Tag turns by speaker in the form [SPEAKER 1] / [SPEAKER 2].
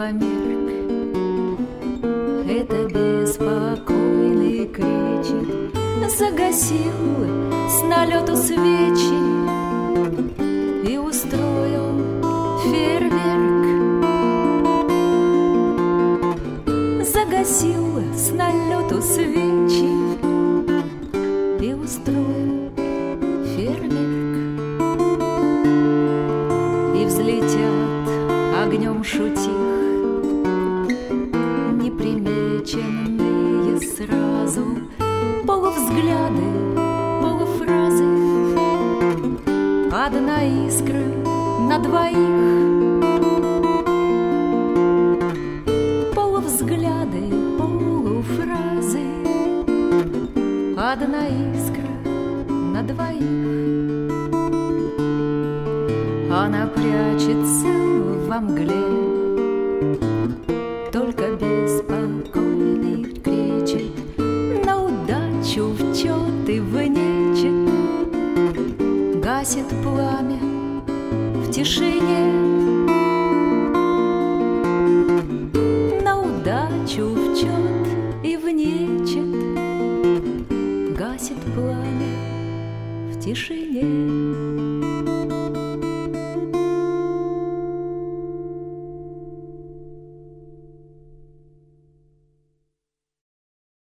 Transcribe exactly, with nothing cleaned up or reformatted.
[SPEAKER 1] померк. Это беспокойный кречет загасил с налету свечи и устроил фейерверк. Загасил с налету свечи и устроил фейерверк. И взлетят огнем шутих непримеченные сразу полувзгляды, полуфразы. Одна искра на двоих. Полувзгляды, полуфразы. Одна искра на двоих. Она прячется во мгле, только беспокойный кричит на удачу в чёт и в нечет. Гасит пламя в тишине, на удачу в чёт и в нечет. Гасит пламя в тишине.